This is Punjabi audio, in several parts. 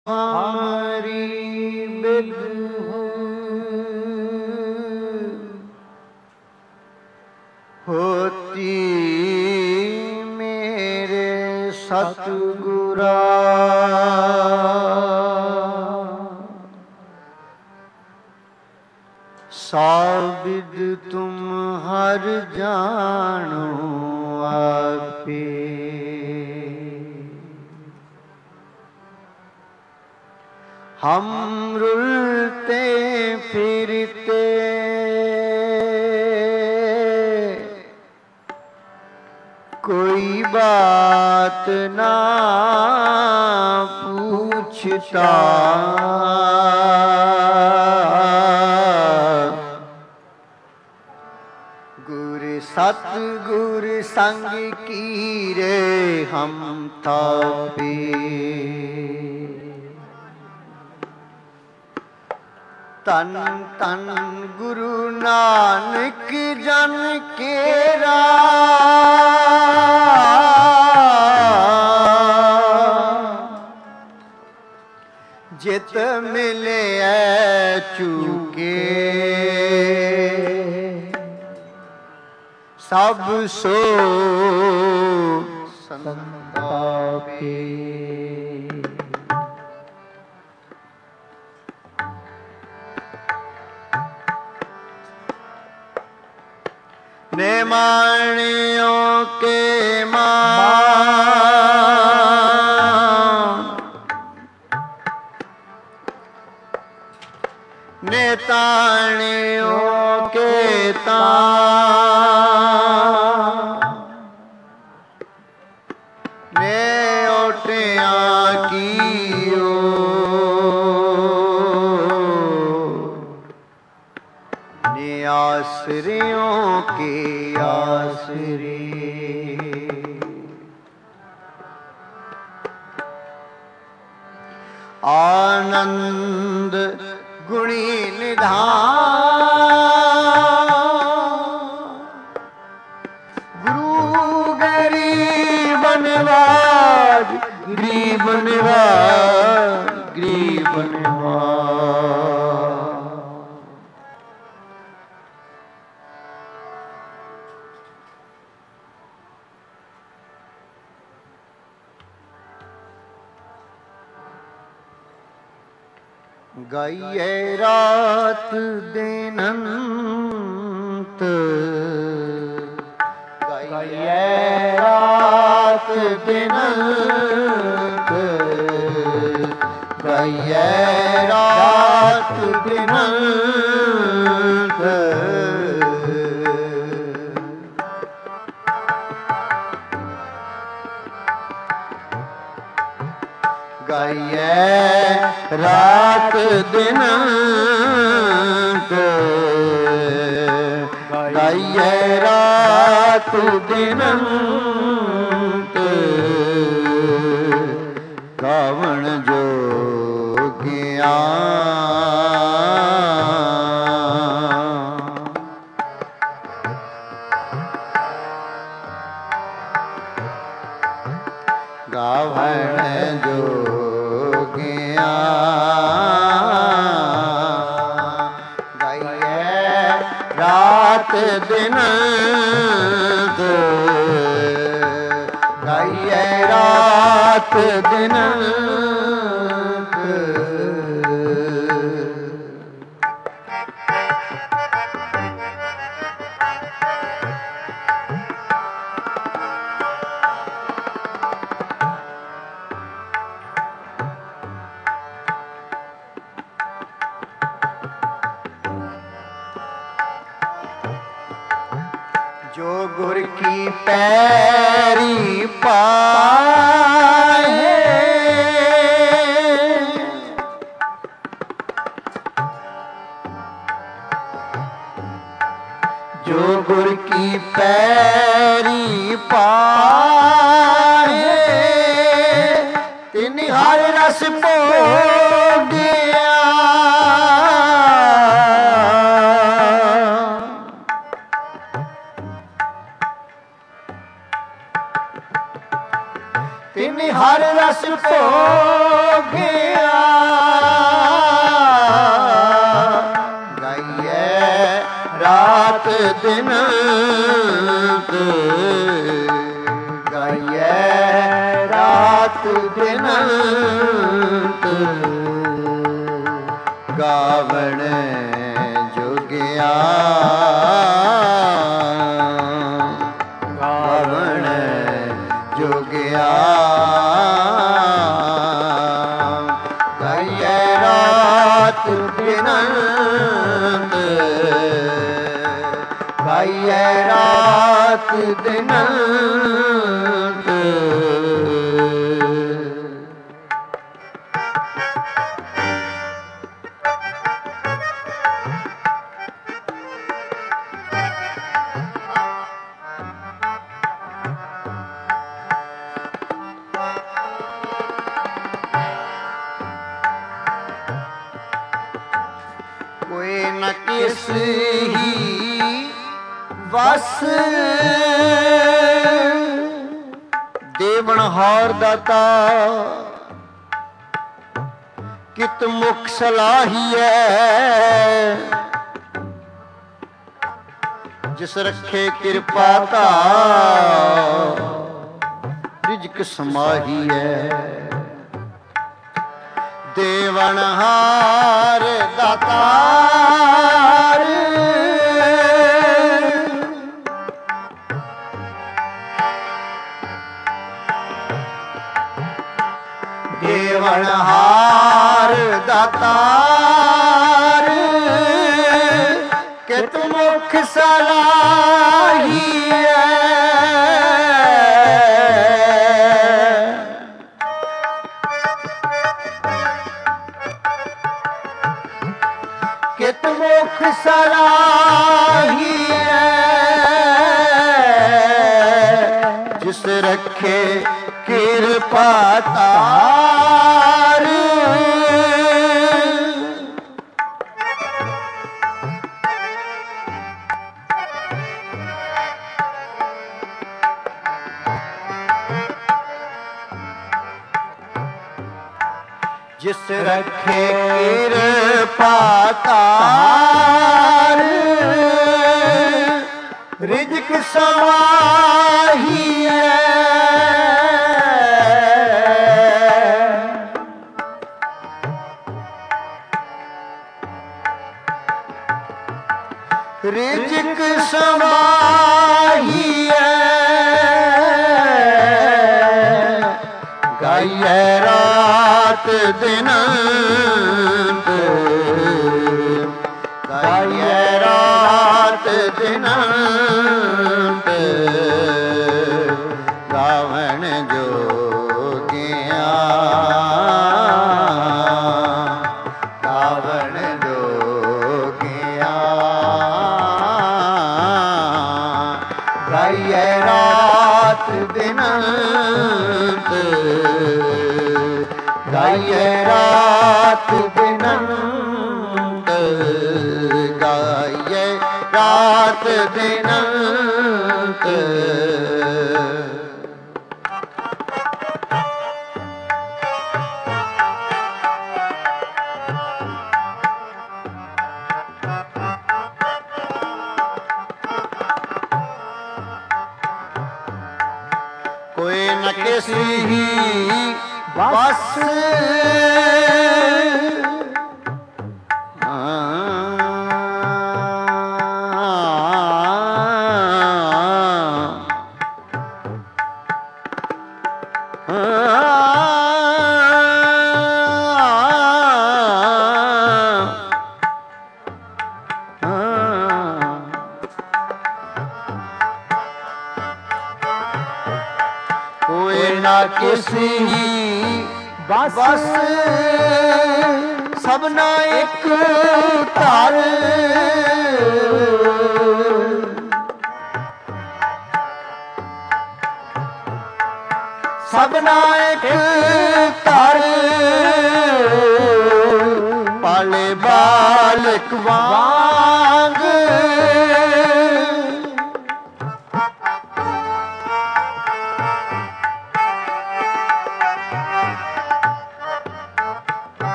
हमारी बिद होती मेरे सतगुरा साबिद तुम हर जानो आपे हम रुलते फिरते कोई बात ना पूछता गुर सतगुर संग की रे हम थापे तन तन गुरु नानक जन केरा जित मिले चुके सब सो संतापे नेमाणियों के मान नेताणियों के तान ने ओटियां की ने आसरियों के आसरे आनंद गुणी निधान गुरु गरीब निवाज गरीब निवाज गरीब निवाज गाइए रात दिन अंत गाइए रात दिन अंत गाइए रात दिन अंत गाइए रात दिन गाइए रात दिन गावण जोगिया गावण जोगिया रात दिन गाइए रात दिन जो गुर की पैरी पाए जो गुर की पैरी पाए तिन हर रस भोगिया तिन हर रस भोगिया ਦਿਨ ਗਾਈਏ ਰਾਤ ਦਿਨ ਗਾਵਣ ਜੋਗਿਆ ਗਾਵਣ ਜੋਗਿਆ ਗਾਈਏ ਰਾਤ ਦਿਨ ਗਾਈਏ ਰਾਤ ਦਿਨ ਕੋਇ ਨ ਕਿਸ ਹੀ ਵਸ ਦੇਵਨਹਾਰ ਦਾਤਾ ਕਿਤ ਮੁਖ ਸਲਾਹੀਐ ਜਿਸ ਰੱਖੇ ਕਿਰਪਾ ਧਾਰ ਰਿਜਕ ਸਮਾਹੀਐ ਦੇਵਨਹਾਰ ਦਾਤਾਰ ਦੇਵਨਹਾਰ ਦਾਤਾਰ ਕਿਤ ਮੁਖ ਸਲਾਹੀਐ ਕਿਤ ਮੁਖ ਸਲਾਹੀਐ ਜਿਸ ਰੱਖੇ ਕਿਰਪਾ ਧਾਰ ਜਿਸ ਰੱਖੇ ਕਿਰਪਾ ਧਾਰ ਰਿਜਕ ਸਮਾਹੀਐ ਰਿਜਕ ਸਮਾਹੀਐ ਗਾਈਏ ਰਾਤ ਦਿਨ ਗਾਈਏ ਰਾਤ ਦਿਨ ਗਾਵਣ ਜੋਗਿਆ ਗਾਵਣ ਜੋਗਿਆ ਗਾਈਏ ਰਾਤ ਦਿਨ ਗਾਈਏ ਰਾਤ ਦਿਨ ਗਾਈਏ ਰਾਤ ਦਿਨ ਕੋਇ ਨ ਕਿਸੀ ਬਸ ਕੋਇ ਨਾ ਕਿਸੀ ਬਸ ਸਭਨਾ ਇੱਕ ਧਰ ਸਭਨਾ ਇੱਕ ਧਰ ਪਾਲੇ ਬਾਲਕ ਵਾਂਗ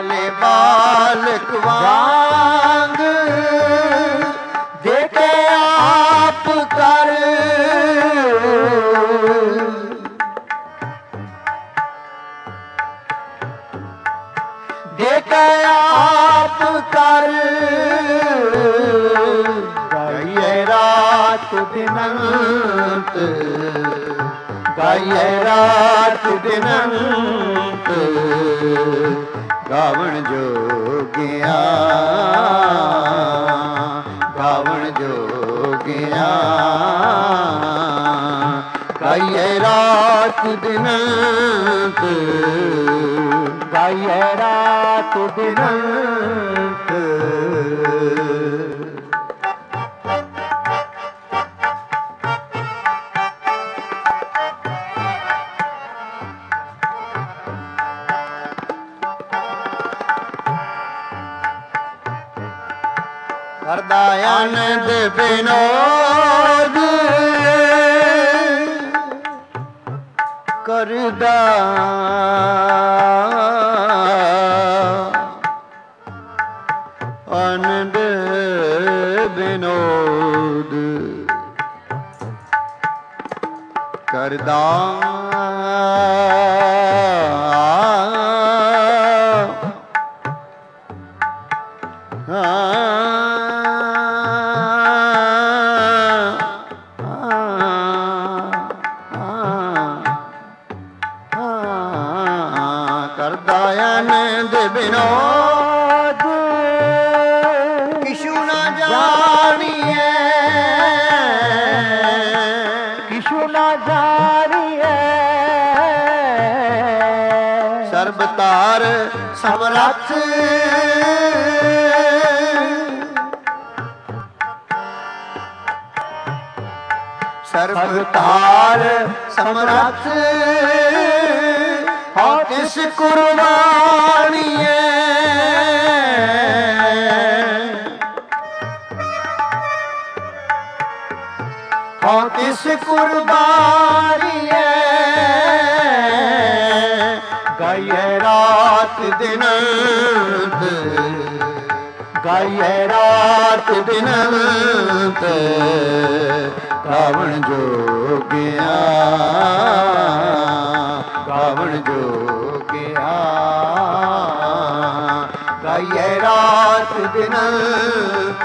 ਪਾਲੇ ਬਾਲਕ ਵਾਂਗ ਦੇਖੇ ਆਪ ਕਰ ਦੇਖੇ ਆਪ ਕਰ ਗਾਈਏ ਰਾਤ ਦਿਨੰਤ ਗਾਈਏ ਰਾਤ ਦਿਨੰਤ ਗਾਵਣ ਜੋਗਿਆ ਗਾਵਣ ਜੋਗਿਆ ਗਾਈਏ ਰਾਤ ਦਿਨੰਤ ਗਾਈਏ ਰਾਤ ਦਿਨੰਤ ਕਰਦਾ ਆਨੰਦ ਬਿਨੋਦ ਕਰਦਾ ਆਨੰਦ ਬਿਨੋਦ ਕਰਦਾ ਕਰਦਾ ਆਨੰਦ ਬਿਨੋਦ ਕਿਛੂ ਨਾ ਜਾਣੀਏ ਕਿਛੂ ਨਾ ਜਾਣੀਏ ਸਰਬ ਤਾਰ ਸਮਰੱਥ ਸਰਬ ਤਾਰ ਸਮਰੱਥ ਹੋ ਤਿਸ ਕੁਰਬਾਨੀਏ ਹੋ ਤਿਸ ਕੁਰਬਾਨੀਏ ਗਾਈਏ ਰਾਤ ਦਿਨੰਤ ਗਾਈਏ ਰਾਤ ਦਿਨੰਤ ਗਾਵਣ ਜੋਗਿਆ ਗਾਵਣ ਜੋਗਿਆ ਗਾਈਏ ਰਾਤ ਦਿਨੰਤ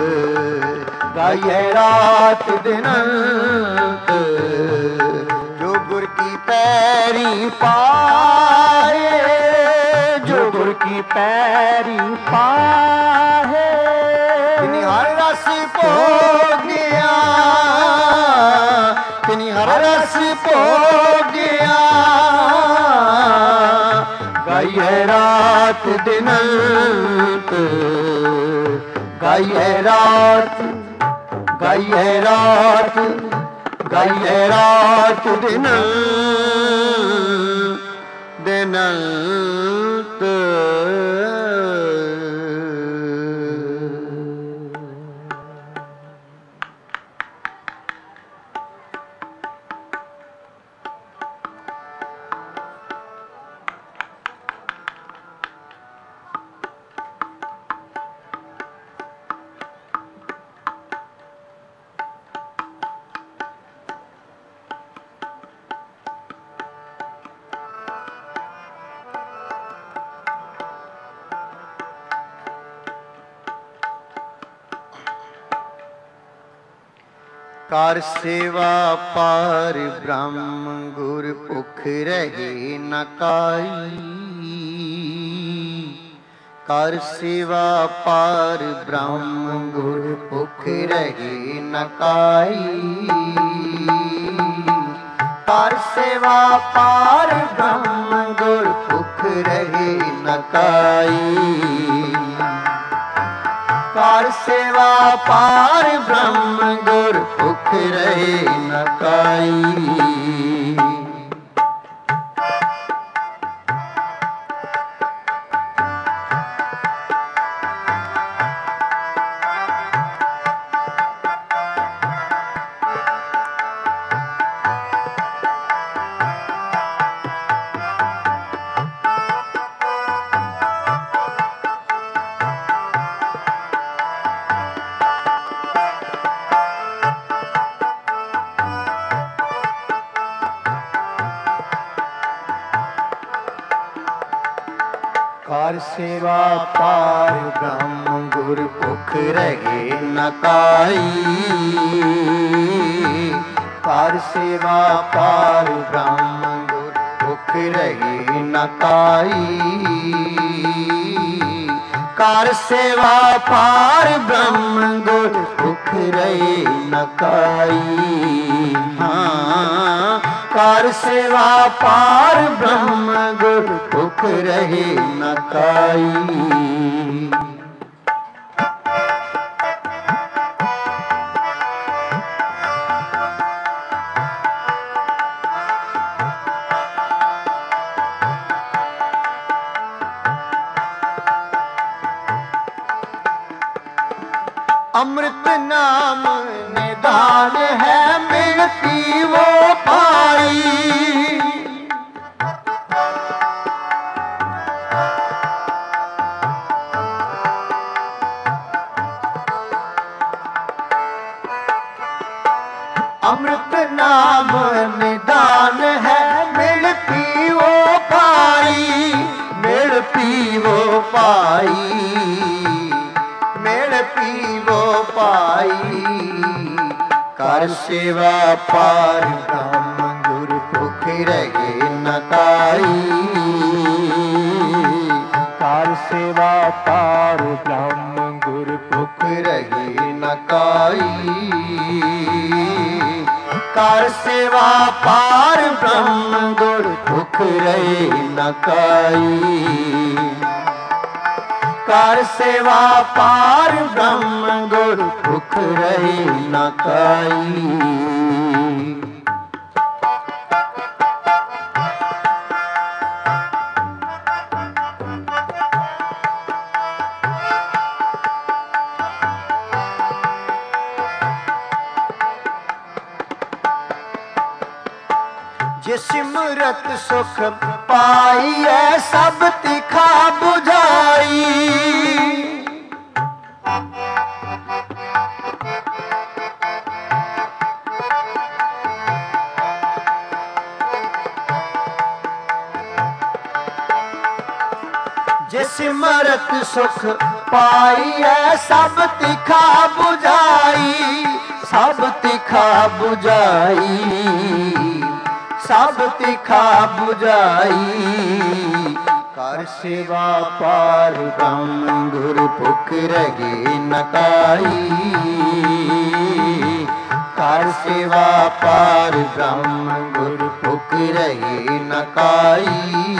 ਗਾਈਏ ਰਾਤ ਦਿਨੰਤ ਜੋ ਗੁਰ ਕੀ ਪੈਰੀ ਪਾਏ ਜੋ ਗੁਰ ਕੀ ਪੈਰੀ ਪਾਏ ਤਿਨੀ ਹਰ ਰਸ ਭੋਗਿਆ ਤਿਨੀ ਹਰ ਰਸ ਭੋਗਿਆ ਗਾਈਏ ਰਾਤ ਦਿਨੰਤ ਗਾਈਏ ਰਾਤ ਗਾਈਏ ਰਾਤ ਗਾਈਏ ਰਾਤ ਦਿਨੰਤ ਦਿਨੰਤ ਕਰ ਸੇਵਾ ਪਾਰ ਬ੍ਰਹਮ ਗੁਰ ਭੁਖ ਰਹੇ ਨ ਕਾਈ ਕਰ ਸੇਵਾ ਪਾਰ ਬ੍ਰਹਮ ਗੁਰ ਭੁਖ ਰਹੇ ਨ ਕਾਈ ਕਰ ਸੇਵਾ ਪਾਰ ਬ੍ਰਹਮ ਗੁਰ ਭੁਖ ਰਹੇ ਨ ਕਾਈ ਕਰ ਸੇਵਾ ਪਾਰ ਬ੍ਰਹਮ ਗੁਰ ਭੁਖ ਰਹੇ ਨ ਕਾਈ ਕਰ ਸੇਵਾ ਪਾਰ ਬ੍ਰਹਮ ਗੁਰ ਭੁਖ ਰਹੇ ਨ ਕਾਈ। ਕਰ ਸੇਵਾ ਪਾਰ ਬ੍ਰਹਮ ਗੁਰ ਭੁਖ ਰਹੇ ਨ ਕਾਈ। ਕਰ ਸੇਵਾ ਪਾਰ ਬ੍ਰਹਮ ਗੁਰ ਭੁਖ ਰਹੇ ਨ ਕਾਈ। ਹਾਂ ਕਰ ਸੇਵਾ ਪਾਰ ਬ੍ਰਹਮ ਗੁਰ ਭੁਖ ਰਹੇ ਨ ਕਾਈ। ਅੰਮ੍ਰਿਤ ਨਾਮ ਨਿਦਾਨ ਹੈ ਮਿਲ ਪੀਵੋ ਪਾਈ। ਅੰਮ੍ਰਿਤ ਨਾਮ ਨਿਦਾਨ ਹੈ ਮਿਲ ਪੀਵੋ ਪਾਈ। ਮਿਲ ਪੀਵੋ ਪਾਈ। ਮਿਲ ਪੀਵੋ ਪਾਈ। ਕਰ ਸੇਵਾ ਪਾਰ ਬ੍ਰਹਮ ਗੁਰ ਭੁਖ ਰਹੇ ਨ ਕਾਈ। ਕਰ ਸੇਵਾ ਪਾਰ ਬ੍ਰਹਮ ਗੁਰ ਭੁਖ ਰਹੇ ਨ ਕਾਈ। ਕਰ ਸੇਵਾ ਪਾਰ ਬ੍ਰਹਮ ਗੁਰ ਭੁਖ ਰਹੇ ਨ ਕਾਈ। ਕਰ ਸੇਵਾ ਪਾਰ ਬ੍ਰਹਮ ਗੁਰ ਭੁਖ ਰਹੇ ਨ ਕਾਈ। ਜੇ ਸਿਮਰਤ ਸੁਖ ਪਾਈਐ ਸਭ ਤਿਖਾ 부ਝਾਈ। ਜੇ ਸਿਮਰਤ ਸੁਖ ਪਾਈਐ ਸਭ ਤਿਖਾ 부ਝਾਈ। ਸਭ ਤਿਖਾ 부ਝਾਈ। ਸਭ ਤਿਖਾ 부ਝਾਈ। ਕਰ ਸੇਵਾ ਪਾਰ ਬ੍ਰਹਮ ਗੁਰ ਭੁਖ ਰਹੇ ਨ ਕਾਈ। ਕਰ ਸੇਵਾ ਪਾਰ ਬ੍ਰਹਮ ਗੁਰ ਭੁਖ ਰਹੇ ਨ ਕਾਈ।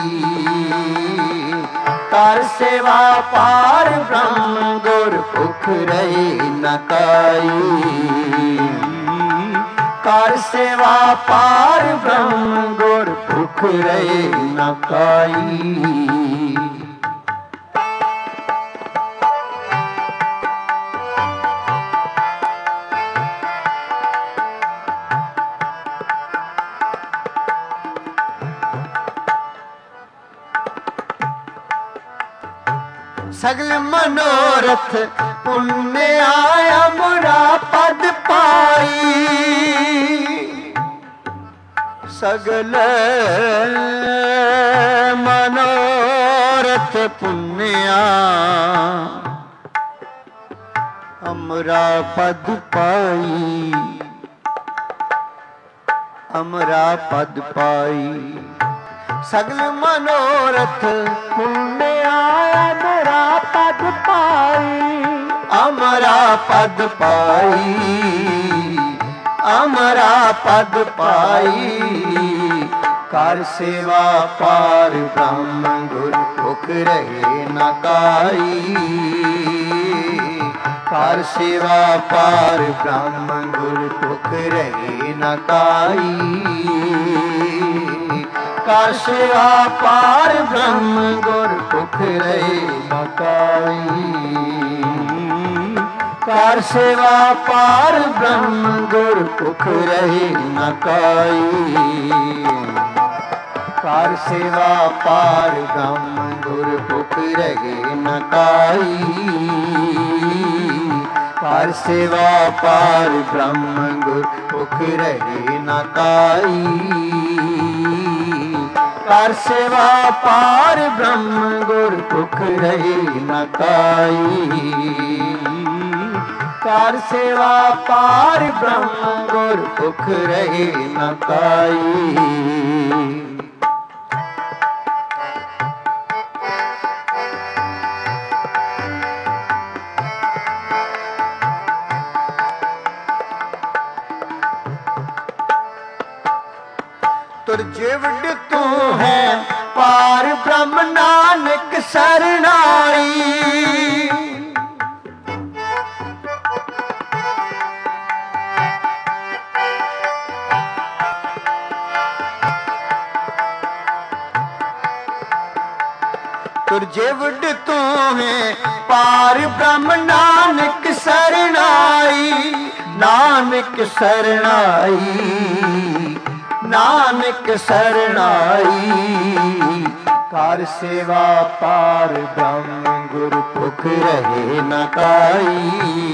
ਕਰ ਸੇਵਾ ਪਾਰ ਬ੍ਰਹਮ ਗੁਰ ਭੁਖ ਰਹੇ ਨ ਕਾਈ। ਕਰ ਸੇਵਾ ਪਾਰ ਬ੍ਰਹਮ ਗੁਰ ਭੁਖ ਰਹੇ ਨ ਕਾਈ। ਸਗਲ ਮਨੋਰਥ ਪੁੰਨਿਆ ਅਮਰਾ ਪਦ ਪਾਈ। ਸਗਲ ਮਨੋਰਥ ਪੁੰਨਿਆ ਅਮਰਾ ਪਦ ਪਾਈ। ਅਮਰਾ ਪਦ ਪਾਈ। ਸਗਲ ਮਨੋਰਥ ਪੁੰਨਿਆ ਅਮਰਾ ਪਦ ਪਾਈ। ਅਮਰਾ ਪਦ ਪਾਈ। ਅਮਰਾ ਪਦ ਪਾਈ। ਕਰ ਸੇਵਾ ਪਾਰ ਬ੍ਰਹਮ ਗੁਰ ਭੁਖ ਰਹੇ ਨ ਕਾਈ। ਕਰ ਸੇਵਾ ਪਾਰ ਬ੍ਰਹਮ ਗੁਰ ਭੁਖ ਰਹੇ ਨ ਕਾਈ। ਕਰ ਸੇਵਾ ਪਾਰ ਬ੍ਰਹਮ ਗੁਰ ਭੁਖ ਰਹੇ ਨ ਕਾਈ। ਕਰ ਸੇਵਾ ਪਾਰ ਬ੍ਰਹਮ ਗੁਰ ਭੁਖ ਰਹੇ ਨ ਕਾਈ। ਕਰ ਸੇਵਾ ਪਾਰ ਬ੍ਰਹਮ ਗੁਰ ਭੁਖ ਰਹੇ ਨ ਕਾਈ। ਕਰ ਸੇਵਾ ਪਾਰ ਬ੍ਰਹਮ ਗੁਰ ਭੁਖ ਰਹੇ ਨ ਕਾਈ। ਕਰ ਸੇਵਾ ਪਾਰ ਬ੍ਰਹਮ ਗੁਰ ਭੁਖ ਰਹੀ ਨ ਕਾਈ। ਕਰ ਸੇਵਾ ਪਾਰ ਬ੍ਰਹਮ ਗੁਰ ਭੁਖ ਰਹੀ ਨ ਕਾਈ। ਤੁਰ ਜਿਵੜ ਤੂੰ ਹੈ ਪਾਰ ਬ੍ਰਹਮ ਨਾਨਕ ਸਰਨਾਈ। ਤੁਰ ਜਿਵੜ ਤੂੰ ਹੈ ਪਾਰ ਬ੍ਰਹਮ ਨਾਨਕ ਸਰਨਾਈ। ਨਾਨਕ ਸਰਨਾਈ ਨਾਨਕ ਸਰਨਾਈ। ਕਰ ਸੇਵਾ ਪਾਰ ਬ੍ਰਹਮ ਗੁਰ ਭੁਖ ਰਹੇ ਨ ਕਾਈ।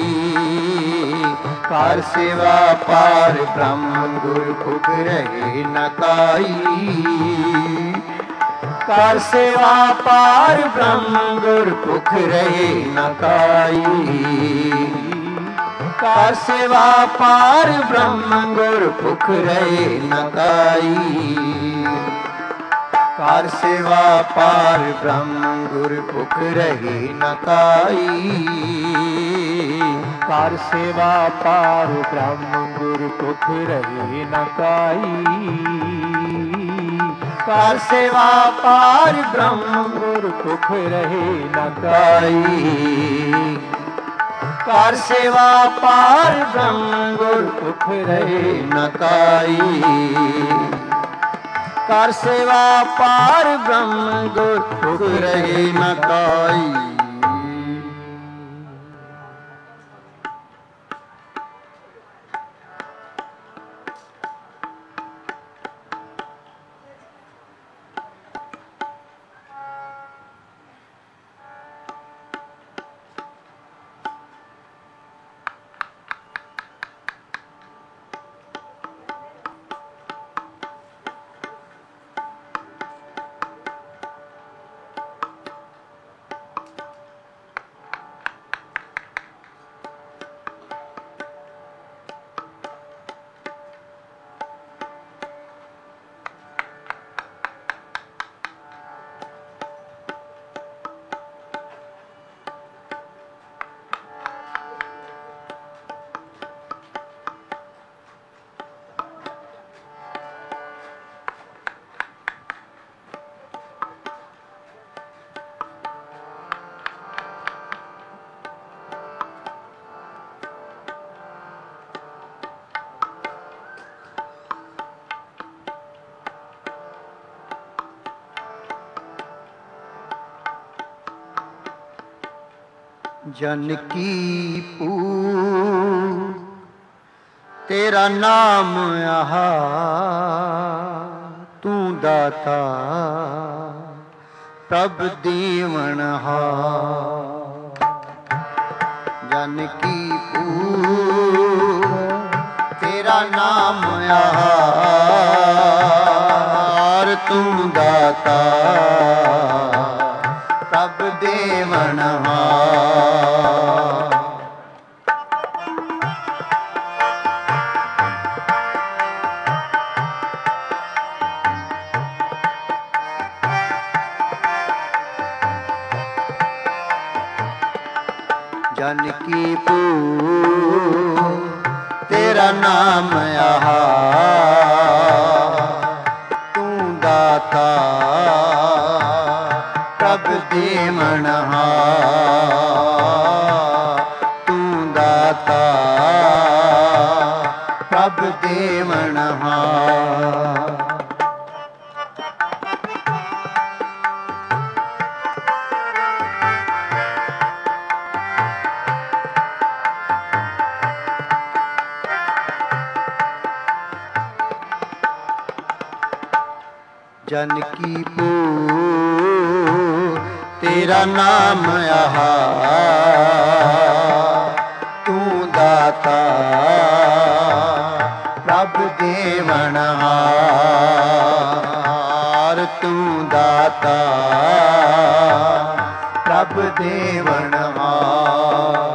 ਕਰ ਸੇਵਾ ਪਾਰ ਬ੍ਰਹਮ ਗੁਰ ਭੁਖ ਰਹੇ ਨ ਕਾਈ। ਕਰ ਸੇਵਾ ਪਾਰ ਬ੍ਰਹਮ ਗੁਰ ਭੁਖ ਰਹੇ ਨ ਕਾਈ। ਕਰ ਸੇਵਾ ਪਾਰ ਬ੍ਰਹਮ ਗੁਰ ਭੁਖ ਰਹੇ ਨ ਕਾਈ। ਕਰ ਸੇਵਾ ਪਾਰ ਬ੍ਰਹਮ ਗੁਰ ਭੁਖ ਰਹੇ ਨ ਕਾਈ। ਕਰ ਸੇਵਾ ਪਾਰ ਬ੍ਰਹਮ ਗੁਰ ਭੁਖ ਰਹੇ ਨ ਕਾਈ। ਕਰ ਸੇਵਾ ਪਾਰ ਬ੍ਰਹਮ ਗੁਰ ਭੁਖ ਰਹੇ ਨ ਕਾਈ। ਕਰ ਸੇਵਾ ਪਾਰ ਬ੍ਰਹਮ ਗੁਰ ਭੁਖ ਰਹੇ ਨ ਕਾਈ। ਕਰ ਸੇਵਾ ਪਾਰ ਬ੍ਰਹਮ ਗੁਰ ਭੁਖ ਰਹੇ ਨ ਕਾਈ। ਜਨ ਕੀ ਪੂਰ ਤੇਰਾ ਨਾਮ ਆਹਾ ਤੂੰ ਦਾਤਾ ਪ੍ਰਭ ਦੀਵਨਹਾਰ। ਜਨ ਕੀ ਪੂਰ ਤੇਰਾ ਨਾਮ ਆਹਾਰ ਤੂੰ ਦਾਤਾ ਪ੍ਰਭ ਦੇਵਨਹਾਰ। ਜਨ ਕੀ ਪੂਰ ਤੇਰਾ ਨਾਮ ਆਹਾਰ ਤੂੰ ਦਾਤਾ ਪ੍ਰਭ ਦੇਵਨਹਾਰ। ਤੂੰ ਦਾਤਾ ਪ੍ਰਭ ਦੇਵਨਹਾਰ। जन की पूर तेरा नाम आहार तू दाता प्रभ देवनहार। तू ਦਾਤਾ ਪ੍ਰਭ ਦੇਵਨਹਾਰ।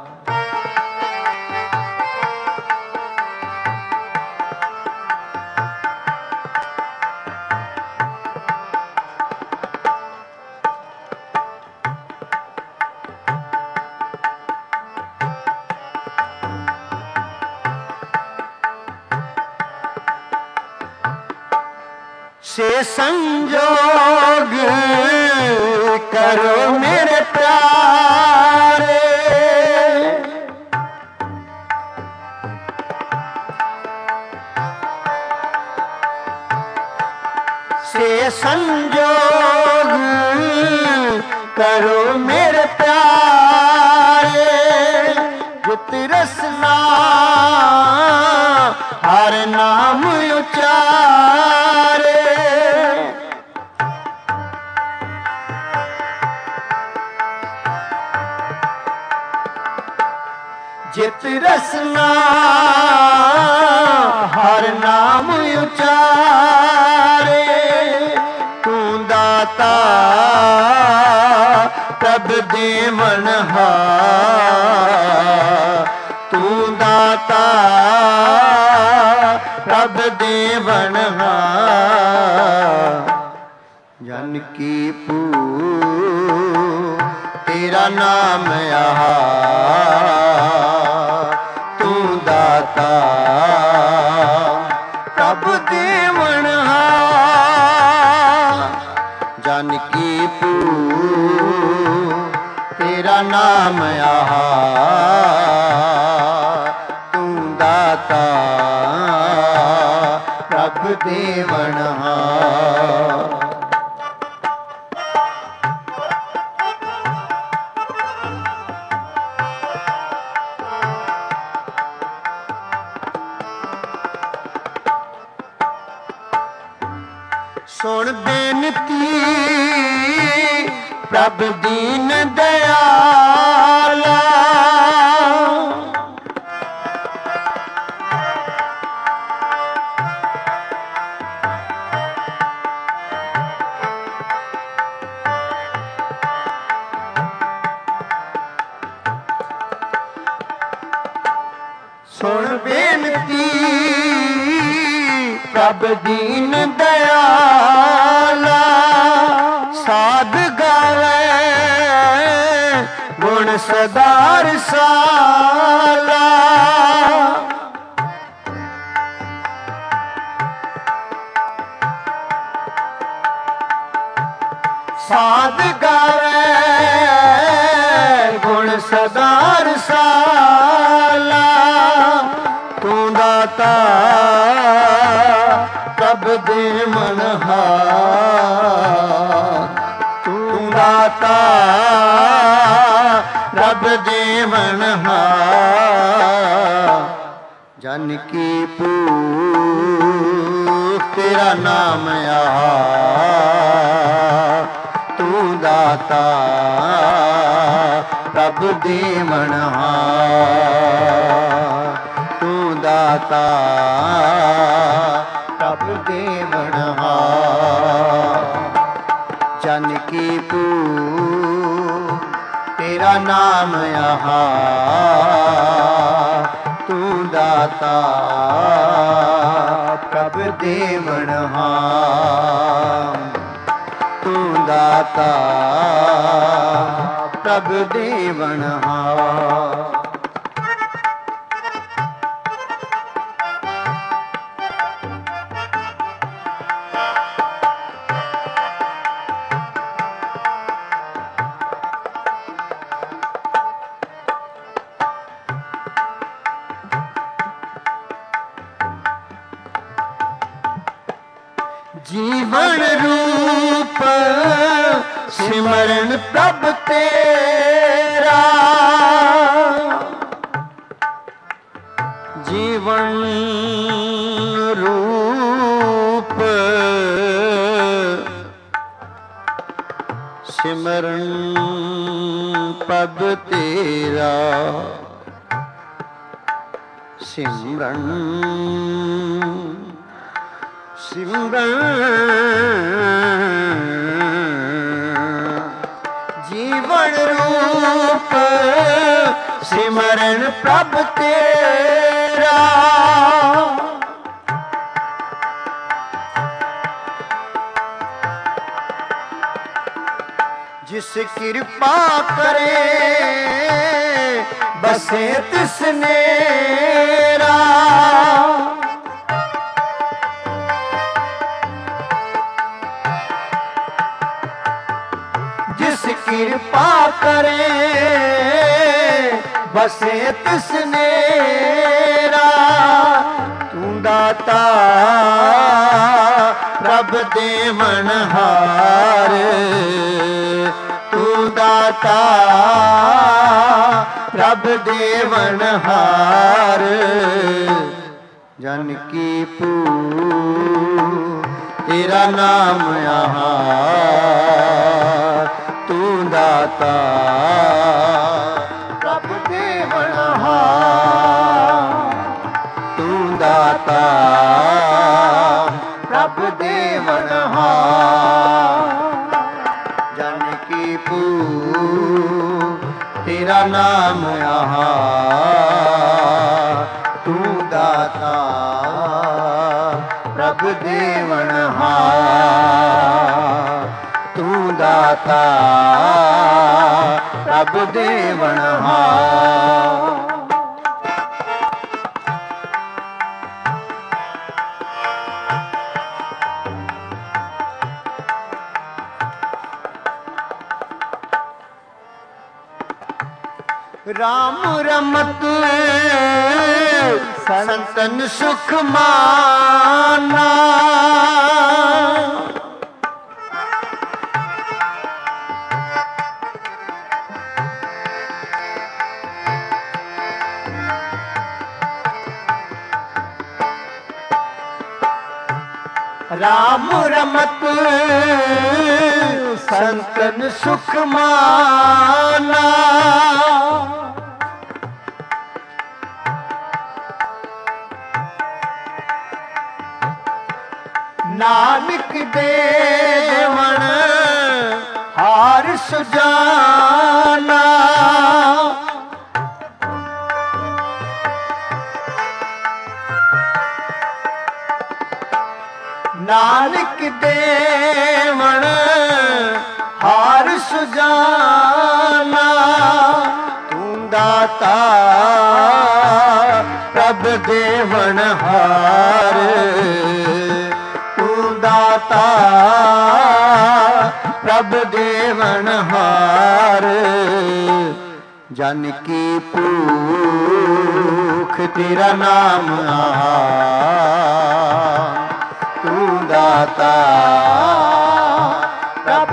से संजोग करो मेरे प्यारे, से संजोग करो मेरे प्यारे। जित रसना हर नाम उचारे, जित रसना हर नाम उचारे। तू दाता प्रभ देवनहार, तू दाता प्रभ देवनहार। जन की पू तेरा नाम आहार, तू दाता प्रभ देवनहार। जन की पू तेरा नाम आहार, तू दाता प्रभ देवनहार। सुन बेनती प्रभ दीन दयाला, सुन बेनती प्रभ दीन दयाला। साध गावे गुण सदार साला, साध गावे गुण सदार साला। तू दाता प्रभ देवनहार, तू दाता प्रभ देवनहार। जन की पूछ तेरा नाम आहार, तू दाता प्रभ देवनहार, तू दाता प्रभ देवनहार। जन की पू तेरा नाम आहार, तू दाता प्रभ देवनहार, तू दाता प्रभ देवनहार। जीवन रूप सिमरन प्रभ तेरा, जीवन रूप सिमरन प्रभ तेरा। सिमरन सिमरन सिमरन प्रभ तेरा। जिस कृपा करे बसे तिसनेरा। जिस कृपा करे बसे तिसनेरा। तू दाता प्रभ देवनहार। तू दाता प्रभ देवनहार। जन की पू तेरा नाम आहार। तू दाता प्रभ देवनहार। तू दाता प्रभ देवनहार। जन की पू तेरा नाम आहार। तू दाता प्रभ देवनहार। तू दाता प्रभ देवनहार। राम रमत संतन सुख माना। राम रमत संतन सुख माना। नानक देवन हार सुजाना। नानक देवन हार सुजाना। तू दाता प्रभ देवनहार। दाता प्रभ देवनहार। जन की भूख तेरा नाम आहार। तू दाता प्रभ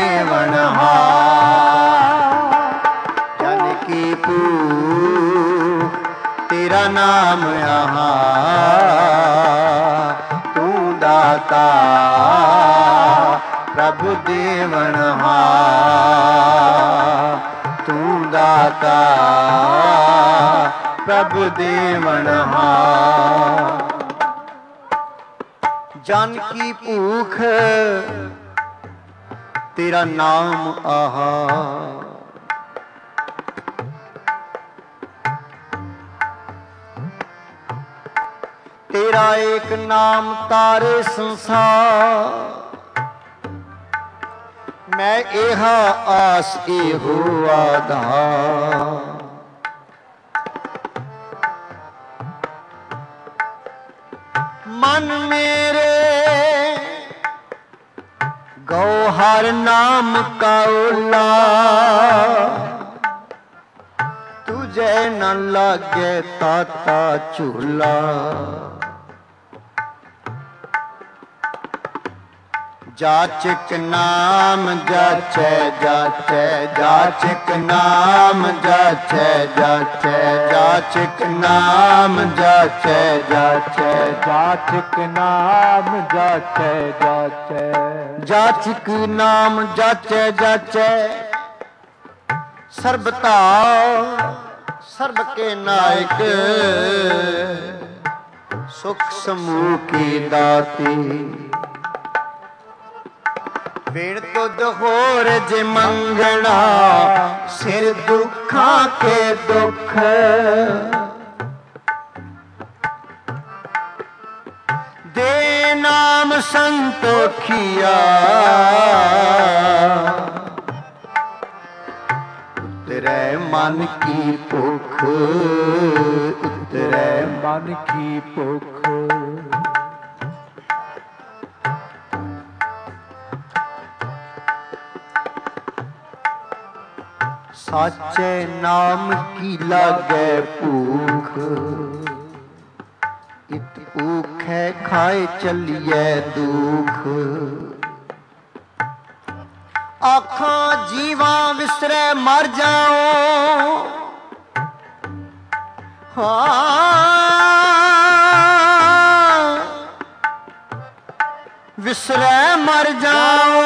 देवनहार। जन की भूख तेरा नाम आहार। दाता प्रभु देवनहार। तू दाता प्रभु देवनहार। जन की भूख तेरा नाम आहार। तेरा एक नाम तारे संसार। मैं एहा आस एहो आधार। मन मेरे गौहर नाम का ओला। तुझे न लागे ताता झूला। जाचक नाम जाचे जाचे जाचक नाम जाचे जाचे जाचक नाम जाचे जाचे जाचक नाम जाचे जाचे जाचक नाम जाचे जाचे। सर्वता सर्व के नायक सुख समूह की दाती। ਵੇੜ ਤੁਧ ਹੋਰ ਜੇ ਮੰਗਣਾ ਸਿਰ ਦੁੱਖਾਂ ਕੇ ਦੁੱਖ ਦੇ ਨਾਮ ਸੰਤੋਖੀਆ ਉਤਰੈ ਮਨ ਕੀ ਭੁਖ ਉਤਰੈ ਮਨ ਕੀ ਭੁਖ ਸਾਚੇ ਨਾਮ ਕੀ ਲਾਗੈ ਭੂਖ ਇਤ ਭੂਖੈ ਖਾਏ ਚੱਲੀਐ ਦੁਖ ਆਖਾਂ ਜੀਵਾਂ ਵਿਸਰੈ ਮਰ ਜਾਓ ਹਾਂ ਵਿਸਰੈ ਮਰ ਜਾਓ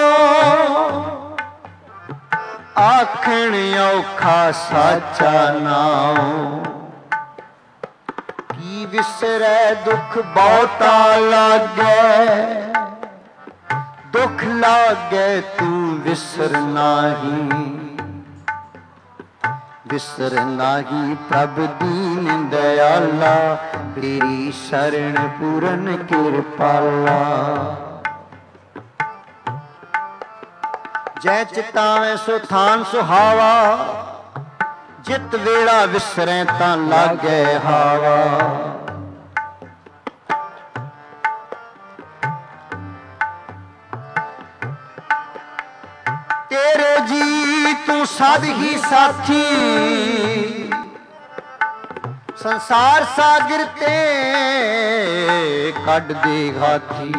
ਆਖਣ ਔਖਾ ਸਾਚਾ ਨਾਮ ਕੀ ਵਿਸਰੈ ਦੁੱਖ ਬਹੁਤਾ ਲਾਗੈ ਦੁੱਖ ਲਾਗੈ ਤੂੰ ਵਿਸਰ ਨਾਹੀ ਵਿਸਰ ਨਾਹੀ ਪ੍ਰਭ ਦੀਨ ਦਇਆਲਾ ਤੇਰੀ ਸ਼ਰਨ ਪੂਰਨ ਕਿਰਪਾਲਾ ਜੈ ਚਿਤਾਵੇਂ ਸੋ ਥਾਨ ਸੁਹਾਵਾ ਜਿਤ ਵੇਲਾ ਵਿਸਰੈ ਤਾਂ ਲਾਗੈ ਹਾਵਾ ਤੇਰੇ ਜੀ ਤੂੰ ਸਦ ਹੀ ਸਾਥੀ ਸੰਸਾਰ ਸਾਗਰ ਤੇ ਕੱਢ ਦੇ ਹਾਥੀ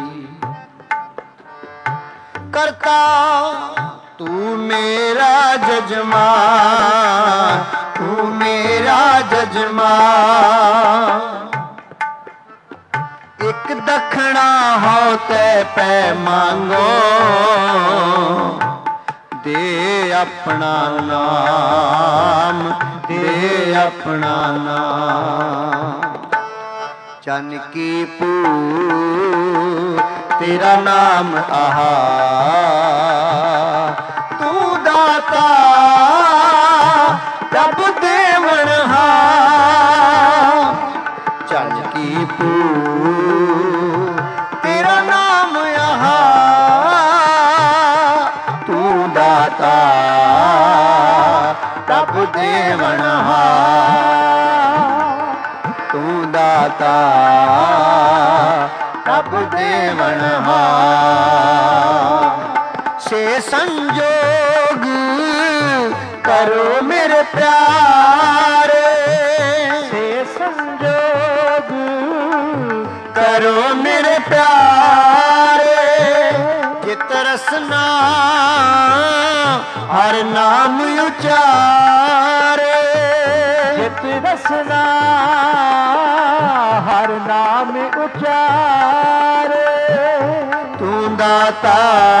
ਕਰਤਾ ਤੂੰ ਮੇਰਾ ਜਜਮਾਨ ਤੂੰ ਮੇਰਾ ਜਜਮਾਨ ਇੱਕ ਦਖਣਾ ਹੋ ਤੇ ਪੈ ਮੰਗੋ ਦੇ ਆਪਣਾ ਨਾਮ ਦੇ ਆਪਣਾ ਨਾਮ ਚੰਨ ਕੀ ਪੂ ਤੇਰਾ ਨਾਮ ਆਹਾ ਤੂੰ ਦਾਤਾ ਪ੍ਰਭ ਦੇਵਨਹਾਰ ਚੰਨ ਕੀ ਪੂ ਤੇਰਾ ਨਾਮ ਆਹਾ ਤੂੰ ਦਾਤਾ ਪ੍ਰਭ ਦੇਵਨਹਾਰ ਤੂੰ ਦਾਤਾ ਪ੍ਰਭ ਦੇਵਨਹਾਰ ਸੇ ਸੰਜੋਗ ਕਰੋ ਮੇਰੇ ਪਿਆਰੇ ਸੇ ਸੰਜੋਗ ਕਰੋ ਮੇਰੇ ਪਿਆਰੇ ਜਿਤ ਰਸਨਾ ਹਰ ਨਾਮ ਉਚਾਰੇ ਜਿਤ ਰਸਨਾ ਹਰ ਨਾਮ ਉਚਾਰੇ ਤੂੰ ਦਾਤਾ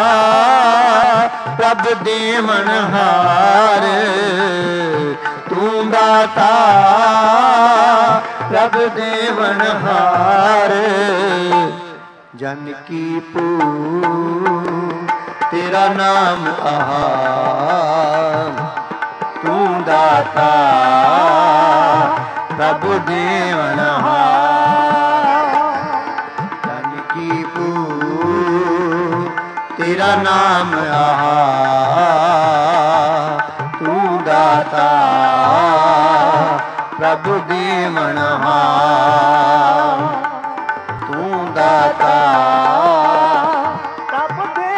ਪ੍ਰਭ ਦੇਵਨਹਾਰ ਤੂੰ ਦਾਤਾ ਪ੍ਰਭ ਦੇਵਨਹਾਰ ਜਨ ਕੀ ਪੂ ਤੇਰਾ ਨਾਮ ਆਹਾ ਤੂੰ ਦਾਤਾ ਪ੍ਰਭ ਦੇਵਨਹਾਰ ਜਨ ਕੀ ਪੂ ਤੇਰਾ ਨਾਮ ਆਹਾ ਤੂੰ ਦਾਤਾ ਪ੍ਰਭ ਦੇਵਨਹਾਰ ਤੂੰ ਦਾਤਾ ਪ੍ਰਭ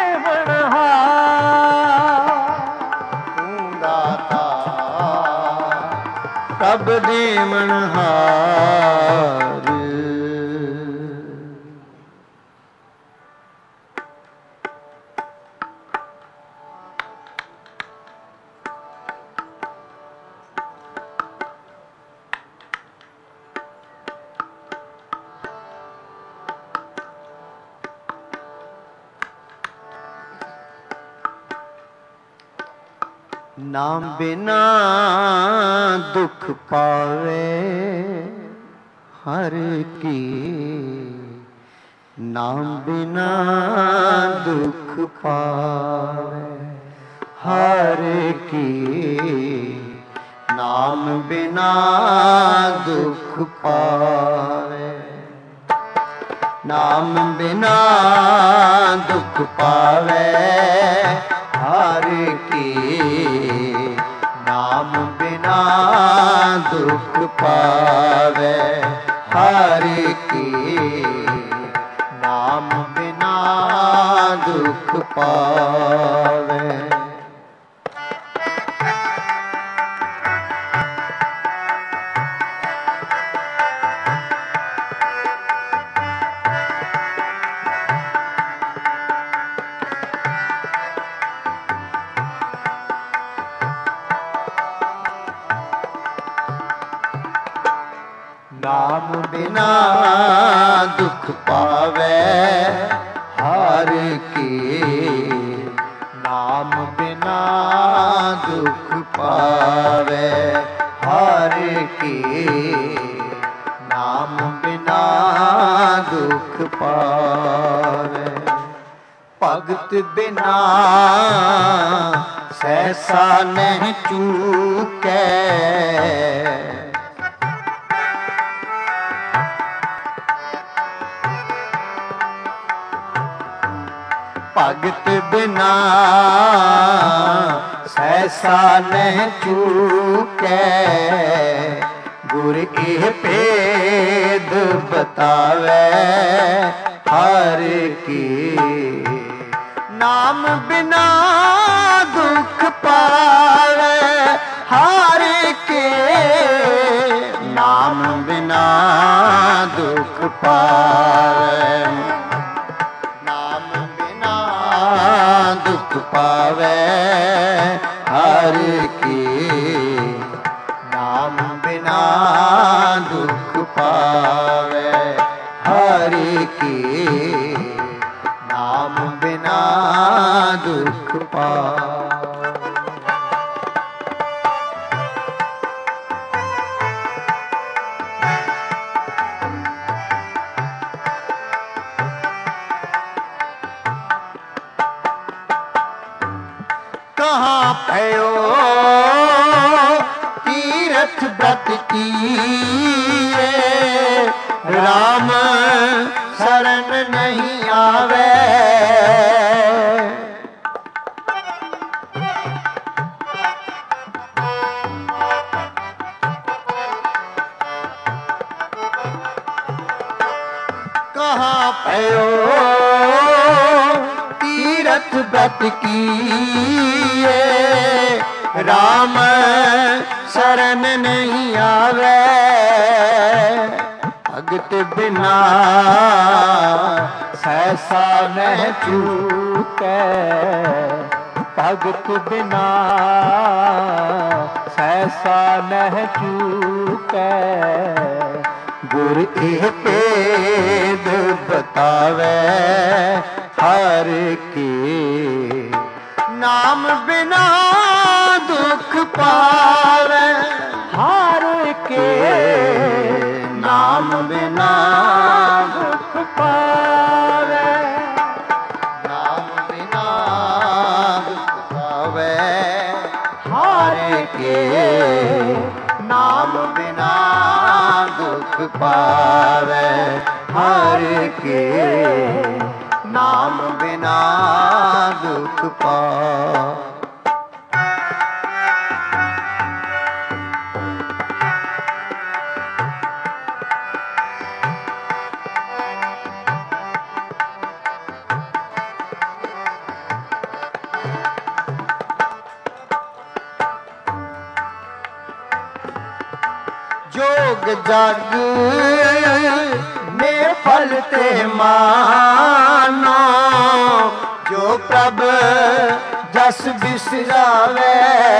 ਦੇਵਨਹਾਰ ਤੂੰ ਦਾਤਾ ਪ੍ਰਭ ਦੇਵਨਹਾਰ ਨਾਮ ਬਿਨਾ ਦੁਖ ਪਾਵੇ ਹਰ ਕੀ ਨਾਮ ਬਿਨਾ ਦੁਖ ਪਾਵੇ ਹਰ ਕੀ, ਨਾਮ ਬਿਨਾ ਦੁਖ ਪਾਵੇ, ਨਾਮ ਬਿਨਾ ਦੁਖ ਪਾਵੇ ਹਰ ਕੀ, ਨਾਮ ਬਿਨਾ ਦੁਖ ਪਾਵੇ ਹਰ ਕੀ, ਨਾਮ ਬਿਨਾ ਦੁਖ ਪਾਵੇ। ਨਾਮ ਬਿਨਾ ਦੁਖ ਪਾਵੇ ਹਰ ਕੀ, ਨਾਮ ਬਿਨਾ ਦੁਖ ਪਾਵੇ ਹਰ ਕੀ, ਨਾਮ ਬਿਨਾ ਦੁਖ ਪਾਵੇ। ਭਗਤ ਬਿਨਾ ਸਹਿਸਾ ਨਹੀਂ ਚੂਕੈ, ਭਗਤ ਬਿਨਾ ਸਹਿਸਾ ਨਹੀਂ ਚੂਕੈ, ਗੁਰ ਇਹ ਭੇਦ ਬਤਾਵੇ ਹਰ ਕੀ, ਨਾਮ ਬਿਨਾ ਦੁਖ ਪਾਵੇ ਹਰ ਕੀ, ਨਾਮ ਬਿਨਾ ਦੁਖ ਪਾਵੇ, ਦੁਖ ਪਾਵੇ ਹਰ ਕੀ, ਨਾਮ ਬਿਨਾ ਦੁਖ ਪਾਵੇ ਹਰ ਕੀ, ਨਾਮ ਬਿਨਾ ਦੁਖ ਪਾਵੇ। कहाँ भयो तीरथ व्रत कीए, राम शरण नहीं आवे, कहाँ भयो तीरथ व्रत कीए, राम शरण नहीं आवे, भगत बिना सहसा नहीं चूकै, भगत बिना सहसा नहीं चूकै, गुर ਇਹ ਭੇਦ ਬਤਾਵੇ ਹਰ ਕੀ, ਨਾਮ ਬਿਨਾ ਦੁਖ ਪਾਵੇ ਹਰ ਕੇ, ਨਾਮ ਬਿਨਾ ਦੁਖ ਪਾਵੇ, ਨਾਮ ਬਿਨਾ ਦੁਖ ਪਾਵੇ ਹਰ ਕੇ, ਨਾਮ ਬਿਨਾ ਦੁਖ ਪਾਵੇ ਹਰ ਕੇ, ਨਾਮ ਬਿਨਾ ਦੁਖ ਪਾਵੇ। जोग जग में फल ते मानो, जो प्रभ जस बिसरावे,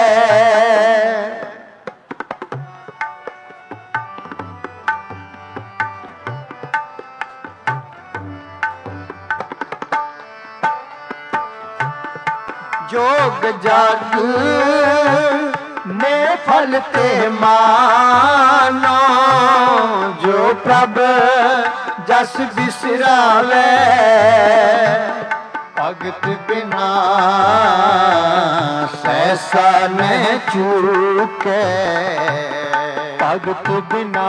जोग जग में फल ते मानो, जो प्रभ ਜਸ ਬਿਸਰਾਵੇ ਭਗਤ ਬਿਨਾ ਸੈਸਾ ਨ ਚੂਕੇ ਭਗਤ ਬਿਨਾ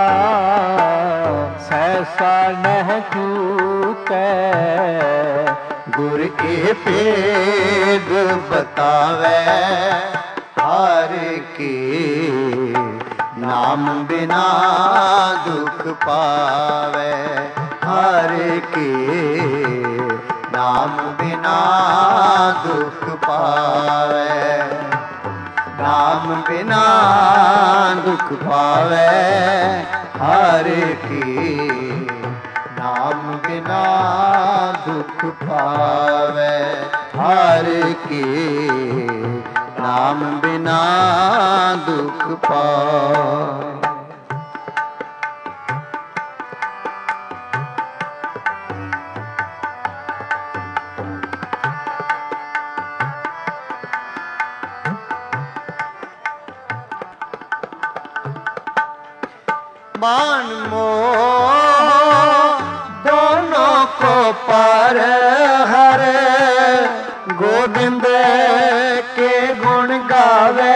ਸੈਸਾ ਨਹਿ ਚੂਕੈ ਗੁਰ ਇਹ ਭੇਦ ਬਤਾਵੇ ਹਰ ਕੀ ਨਾਮ ਬਿਨਾ ਦੁਖ ਪਾਵੇ ਹਰ ਕੀ ਨਾਮ ਬਿਨਾ ਦੁਖ ਪਾਵੇ ਨਾਮ ਬਿਨਾ ਦੁਖ ਪਾਵੇ ਹਰ ਕੀ ਨਾਮ ਬਿਨਾ ਦੁਖ ਪਾਵੇ ਹਰ ਕੀ ਨਾਮ ਬਿਨਾ ਦੁਖ ਪਾਵੇ मान मोह दोनों को पर हर गोविंद के गुण गावे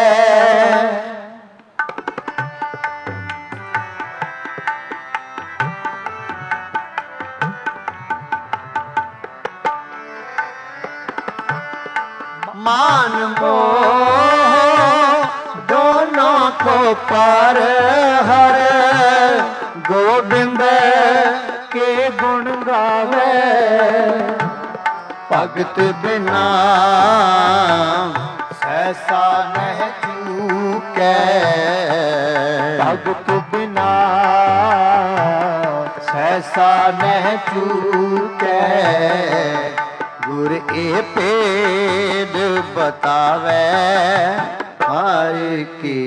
मान मोह दोनों को पर हर गोविंद के गुण गावे भगत बिना सैसा नह चूके भगत बिना सैसा नह चूके गुर ए भेद बतावे हर की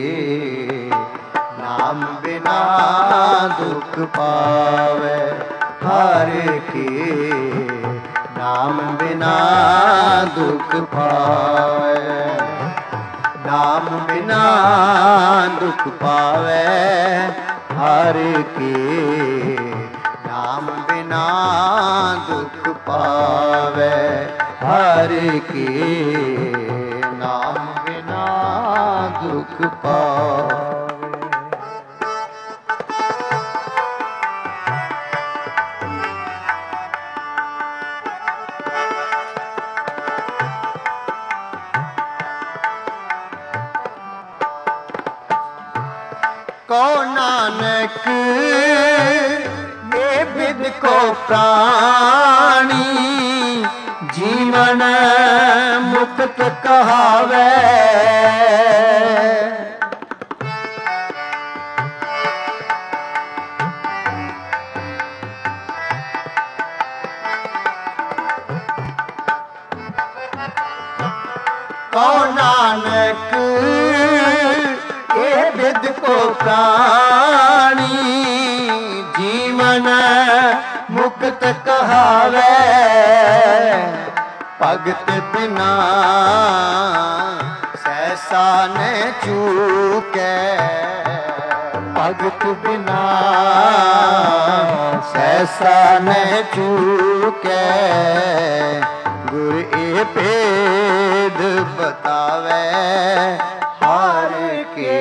नाम बिना दुख पावे हर की नाम बिना दुख पावे नाम बिना दुख पावे हर की नाम बिना दुख पावे हर की नाम बिना दुख पावे को नानक ये विद को प्राणी जीवन मुक्त कहावे को नानक ये विद को प्राणी जीवन मुक्त कहावे भगत बिना सैसा न चूके भगत बिना सैसा न चूके गुर ए भेद बतावे हर के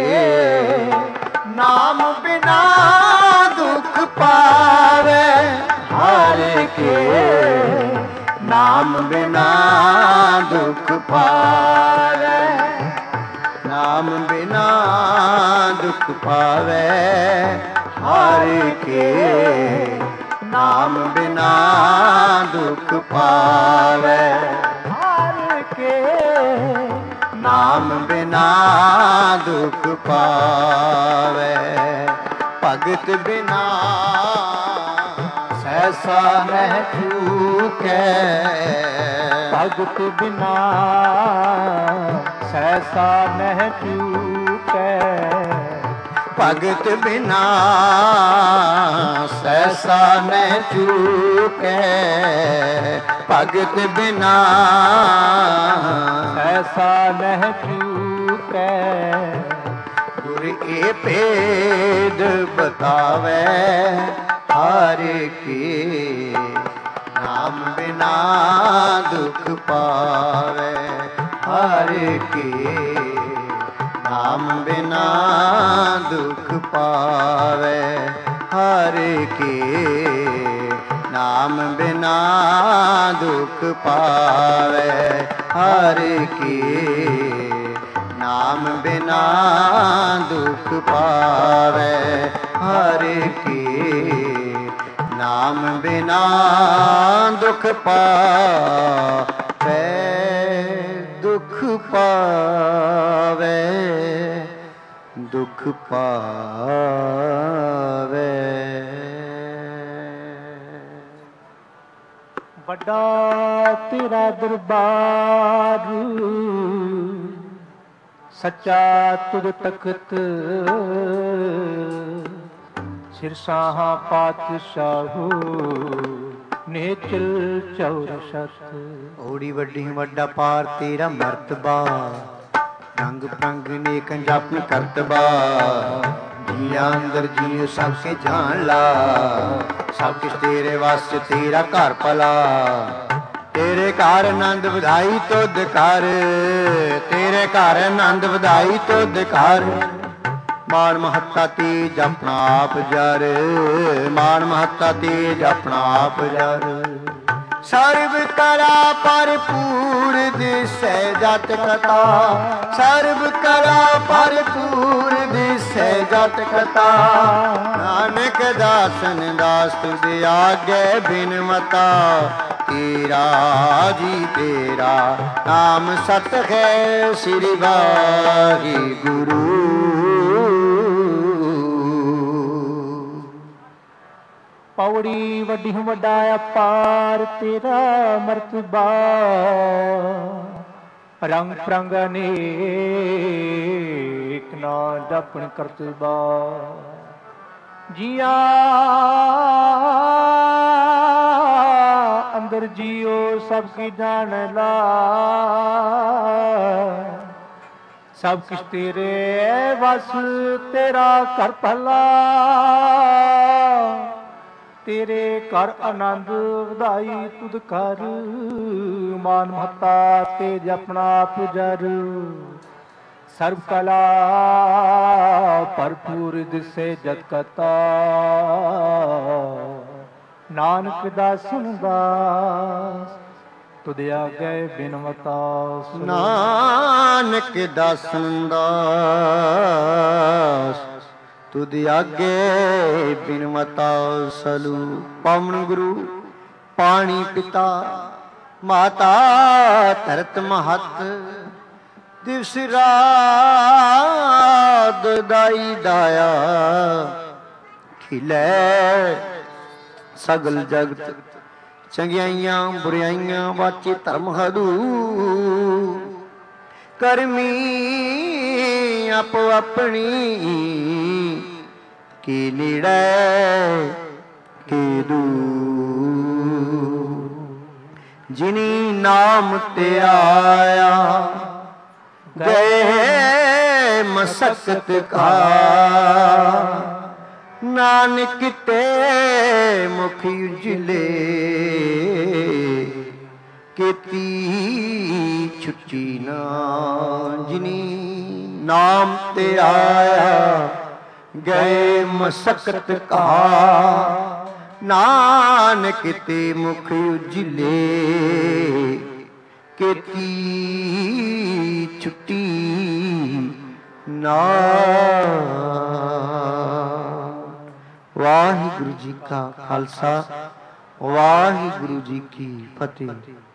नाम बिना दुख पावे हर के नाम बिना दुख पावे नाम बिना दुख पावे हर के नाम बिना दुख पावे हर के नाम बिना दुख पावे भगत बिना सैसा नह चूके भगत बिना सैसा नह चूके भगत बिना सैसा न चूके भगत बिना सैसा नह चूके गुर ए भेद बतावे हर के नाम बिना दुख पावे हर के नाम बिना दुख पावे हर के नाम बिना दुख पावे हर के नाम बिना दुख पावे हर के नाम बिना दुख पावे दुख पावे दुख पावे। ਵੱਡਾ ਤੇਰਾ ਦਰਬਾਰ ਸੱਚਾ ਤੁਧ ਤਖਤ ਸਿਰਸਾਹਾਂ ਪਾਤਸ਼ਾਹੂ ਨੇਚਲ ਚੌਰਸ਼ਤ। ਓੜੀ ਵੱਡੀ ਵੱਡਾ ਪਾਰ ਤੇਰਾ ਮਰਤਬਾ ਰੰਗ ਪ੍ਰੰਗ ਨੇਕ ਜਪਨ ਕਰਤਬਾ ਜੀਆਂ ਅੰਦਰ ਜੀ ਸਭ ਕੇ ਜਾਣ ਲਾ ਸਭ ਕੁਛ ਤੇਰੇ ਵਾਸਤੇ ਤੇਰਾ ਘਰ ਭਲਾ ਤੇਰੇ ਘਰ ਆਨੰਦ ਵਧਾਈ ਤੁਧ ਕਰ ਤੇਰੇ ਘਰ ਆਨੰਦ ਵਧਾਈ ਤੁਧ ਕਰ ਮਾਨ ਮਹੱਤਾ ਤੇਜ ਆਪਣਾ ਆਪ ਜਰ ਮਾਨ ਮਹੱਤਾ ਤੇਜ ਆਪਣਾ ਆਪ ਜਰ ਸਰਬ ਕਲਾ ਭਰਪੂਰ ਦਿਸੈ ਜਤ ਕਥਾ ਸਰਬ ਕਲਾ ਭਰਪੂਰ ਦਿਸੈ ਜਤ ਕਥਾ ਨਾਨਕ ਦਾਸਨ ਦਾਸ ਤੁਧ ਆਗੇ ਬਿਨਮਤਾ ਤੇਰਾ ਜੀ ਤੇਰਾ ਨਾਮ ਸਤ ਹੈ ਸ੍ਰੀ ਵਾਹਿਗੁਰੂ। ਪੌੜੀ ਵੱਡੀ ਵੱਡਾ ਅਪਾਰ ਤੇਰਾ ਮਰਤਬਾ ਰੰਗ ਪ੍ਰੰਗ ਅਨੇਕ ਨਾ ਜਪਣ ਕਰਤਬਾ ਜੀਆ ਅੰਦਰ ਜੀਓ ਸਭ ਕੀ ਜਾਣ ਲਾ ਸਭ ਕੁਛ ਤੇਰੇ ਵਸ ਤੇਰਾ ਘਰ ਭਲਾ ਤੇਰੇ ਘਰ ਆਨੰਦ ਵਧਾਈ ਤੁਧ ਕਰ ਮਾਨ ਮਹੱਤਾ ਤੇਜ ਆਪਣਾ ਆਪ ਜਰ ਸਰਬ ਕਲਾ ਭਰਪੂਰ ਦਿਸੇ ਜਤ ਕਤਾ ਨਾਨਕ ਦਾਸਨ ਦਾਸ ਤੁਧ ਆਗੇ ਬਿਨਵਤਾ ਨਾਨਕ ਦਾਸਨ ਦਾਸ ਤੁਧ ਆਗੇ ਬਿਨਵਤਾ ਸਲੂ ਪਵਨ ਗੁਰੂ ਪਾਣੀ ਪਿਤਾ ਮਾਤਾ ਧਰਤ ਮਹਤ ਦਿਵਸ ਰਾਤ ਦਾਈ ਦਾਇਆ ਖਿਲੇ ਸਗਲ ਜਗਤ ਚੰਗਿਆਈਆਂ ਬੁਰਾਈਆਂ ਵਾਚੇ ਧਰਮ ਹਦੂ ਕਰਮੀ ਆਪੋ ਆਪਣੀ ਕੀ ਨੇੜੇ ਕੀ ਦੂਰ ਜਿਨੀ ਨਾਮ ਤੇ ਆਇਆ ਗਏ ਮਸਕਤ ਕਾ ਨਾਨਕ ਤੇ ਮੁਖ ਉਜਲੇ ਕੀਤੀ ਛੁੱਟੀ ਨਾ ਜਿਨੀ ਨਾਮ ਤੇ ਆਇਆ ਗਏ ਮਸਕਤ ਕਾ ਨਾਨਕ ਤੇ ਮੁਖ ਉਜਲੇ ਕੀਤੀ ਛੁੱਟੀ ਨਾ। ਵਾਹਿਗੁਰੂ ਜੀ ਕਾ ਖਾਲਸਾ ਵਾਹਿਗੁਰੂ ਜੀ ਕੀ ਫਤਿਹ।